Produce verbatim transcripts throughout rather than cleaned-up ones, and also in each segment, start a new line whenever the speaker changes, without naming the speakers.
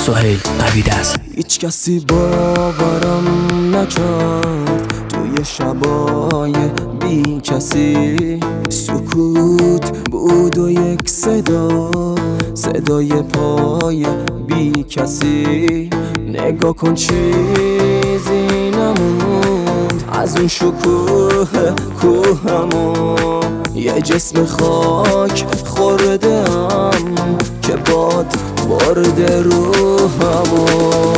سهیل قویدست.
هیچ کسی باورم نکرد توی شبای بی کسی، سکوت بود و یک صدا، صدای پای بی کسی. نگاه کن چیزی نموند از اون شکوه کوهمون، یه جسم خاک خوردم که باد برده روحمون.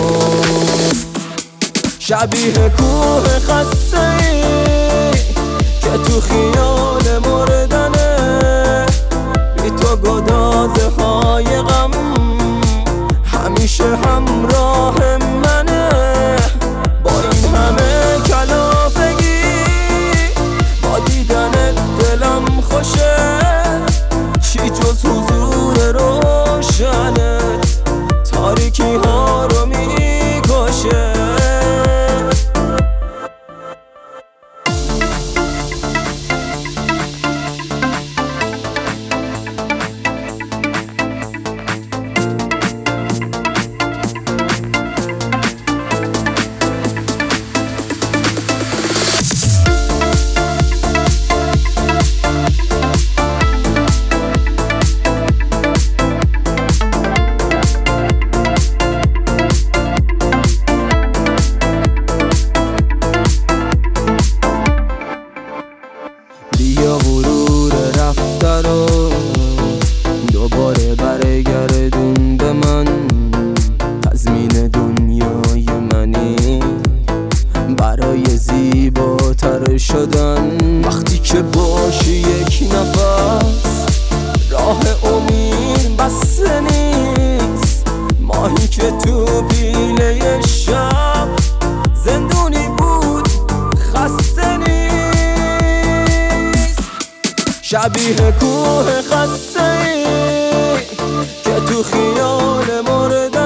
شبیه کوه خسته ای که تو خیال مردنه، بی تو گدازه های غم همیشه همراه منه. با این همه کلافگی با دیدنت دلم خوشه، چی جز حضور روشنت تاریکی ها رو میکشه. بیا غرور رفته رو دوباره برگردون به من، تضمین دنیای منی برای زیباتر شدن. وقتی که باشی یک نفس راه امید بسته نیست، ماهی که تو پیله شب زندونی بود خسته نیست. شبیه کوه خسته ای که تو خیال مورد